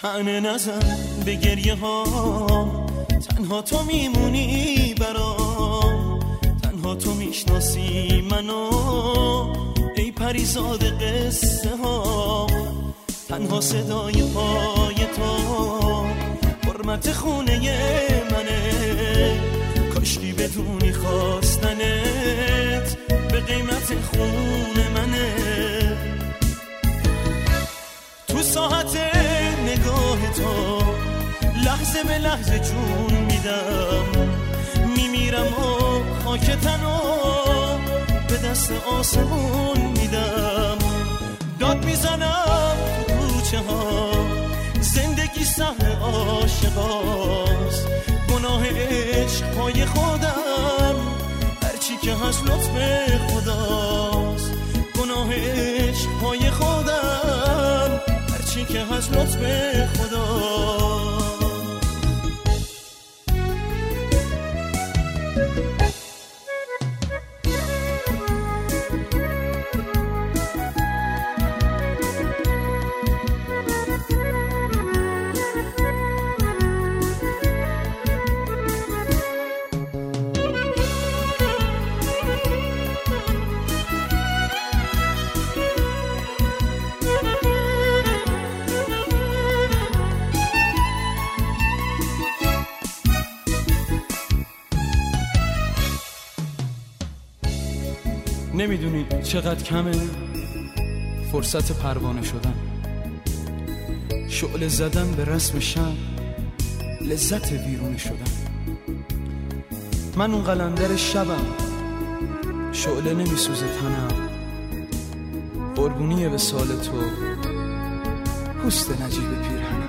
طعنه نزن به گریه ها، تنها تو میمونی برام، تنها تو میشناسی منو ای پریزاد قصه ها، تنها صدای پای تو حرمت خونه منه، کاشکی بدونی خواستنت به قیمت خون منه. تو ساعت نگاه تو لحظه به لحظه جون میدم، میمیرم و خاک تنو به دست آسمون میدم. داد میزنم تو کوچه ها، زندگی صحنه عاشقاست، گناه عشق پای خودم، هرچی که هست لطف خداست، گناه عشق پای خودم، هرچی که هست لطف خداست. نمیدونی چقدر کمه فرصت پروانه شدن، شعله زدن به رسم شمع، لذت ویرونه شدن. من اون قلندر شبم، شعله نمیسوزه تنم، قربونی به سال تو پوست نجیب پیرهنم.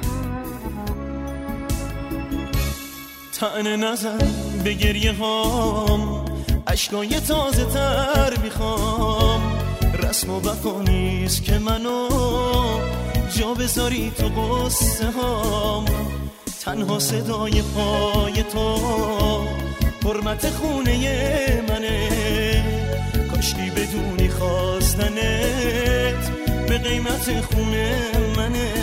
طعنه نزن به گریه هام، اشکای تازه تر میخوام، رسم و وفا نیست که منو جا بذاری تو قصه هام، تنها صدای پای تو حرمت خونه منه، کاشکی بدونی خواستنت به قیمت خونه منه.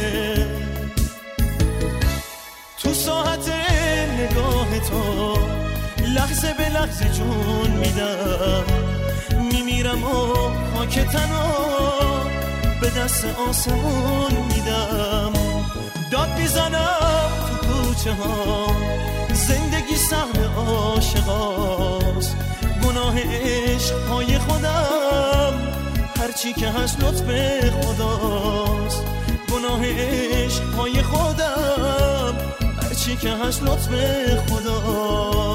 تو ساعت نگاه تو لحظه به لحظه جون میدم، میمیرم و خاک تنو به دست آسمون میدم. داد میزنم تو کوچه ها، زندگی صحنه عاشقاست، گناه عشق پای خودم، هرچی که هست لطف خداست، گناه عشق پای خودم، هرچی که هست لطف خداست.